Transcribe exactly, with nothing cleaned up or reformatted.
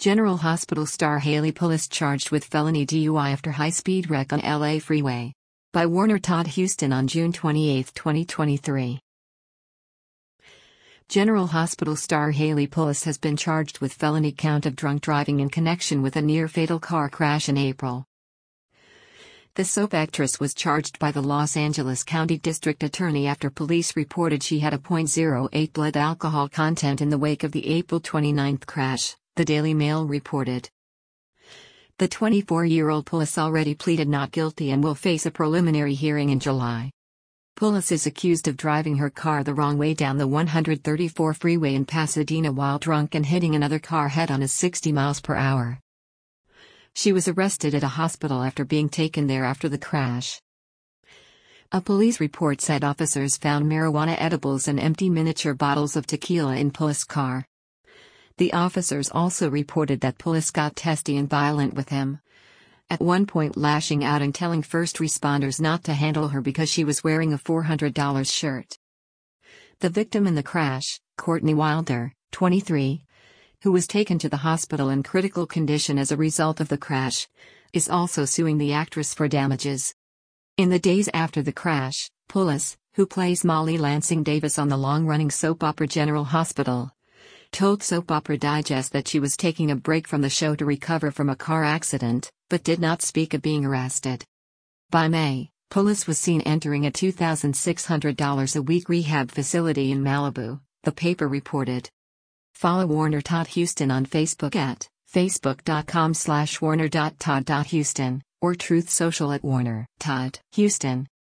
General Hospital star Haley Pullis charged with felony D U I after high-speed wreck on L A freeway. By Warner Todd Houston on June twenty-eighth, twenty twenty-three. General Hospital star Haley Pullis has been charged with felony count of drunk driving in connection with a near-fatal car crash in April. The soap actress was charged by the Los Angeles County District Attorney after police reported she had a point oh eight blood alcohol content in the wake of the April twenty-ninth crash, the Daily Mail reported. The twenty-four-year-old Pullis already pleaded not guilty and will face a preliminary hearing in July. Pullis is accused of driving her car the wrong way down the one thirty-four freeway in Pasadena while drunk and hitting another car head-on at sixty miles per hour. She was arrested at a hospital after being taken there after the crash. A police report said officers found marijuana edibles and empty miniature bottles of tequila in Pullis' car. The officers also reported that Pullis got testy and violent with him, at one point lashing out and telling first responders not to handle her because she was wearing a four hundred dollar shirt. The victim in the crash, Courtney Wilder, twenty-three, who was taken to the hospital in critical condition as a result of the crash, is also suing the actress for damages. In the days after the crash, Pullis, who plays Molly Lansing Davis on the long-running soap opera General Hospital, told Soap Opera Digest that she was taking a break from the show to recover from a car accident, but did not speak of being arrested. By May, Pullis was seen entering a two thousand six hundred dollars a week rehab facility in Malibu, the paper reported. Follow Warner Todd Houston on Facebook at facebook.com slash warner.todd.houston or Truth Social at Warner Todd Houston.